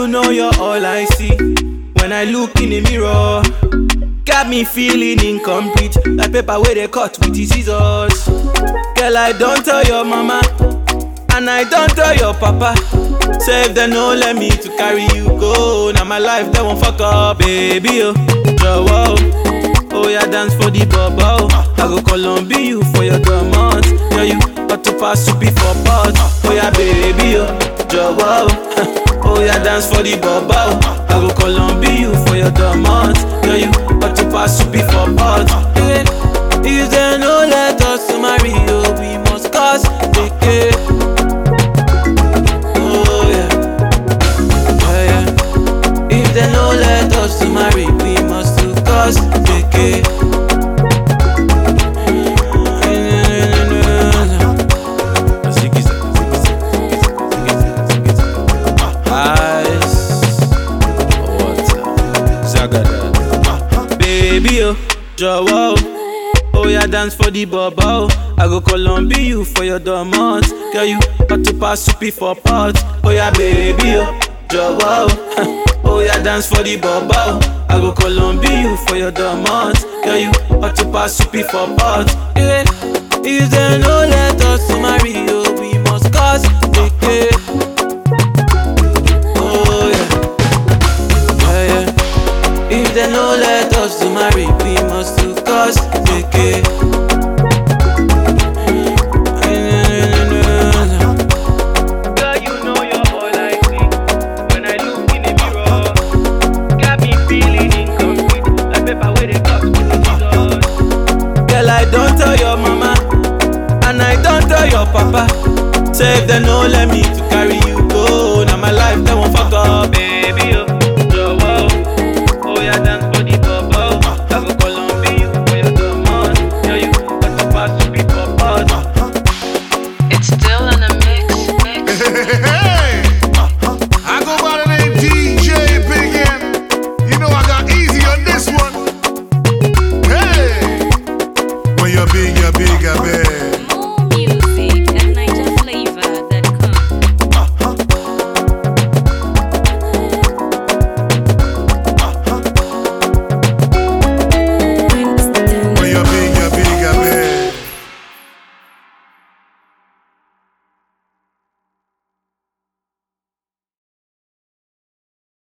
you know you're all I see. When I look in the mirror, got me feeling incomplete, like paper where they cut with the scissors. Girl, I don't tell your mama, and I don't tell your papa. Say if they no let me to carry you go, now my life they won't fuck up, baby. Oh, Jowo, oh yeah, dance for the bubble. I go call on be you for your domot. Yeah, you got to pass to be for pot. Oh yeah, baby. Oh, Jowo, oh yeah, dance for the bubble. I go call on be you for your domot. Yeah, you got to pass to be for pot. If they no let us to marry, oh, we must cause decay. They no let us to marry, we must do cause decay. Baby, oh, Jowo, oh yeah, dance for the bubble. I go call on be you for your domot. Girl, you got to pass to be for pot. Oh yeah, baby, oh, Jowo. Oh yeah, dance for the bubble. I go call on be you for your domot. Girl, you ought to pass to be for pot. Yeah. If they no let us to marry, oh, we must cause decay. Oh yeah, yeah, yeah. If they no let us to marry, we must do cause decay. I don't tell your mama, and I don't tell your papa. Say if they no let me to